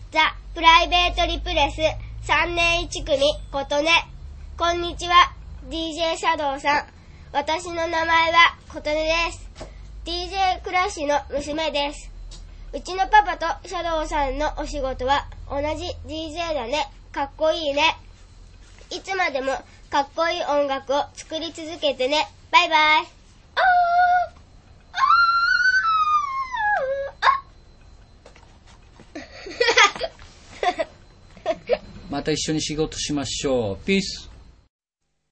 ザ・プライベートリプレス3年1組琴音。こんにちは、DJ シャドウさん。私の名前は琴音です。DJ クラッシュの娘です。うちのパパとシャドウさんのお仕事は同じ DJ だね。かっこいいね。いつまでもかっこいい音楽を作り続けてね。バイバイ。 また一緒に仕事しましょう。ピース。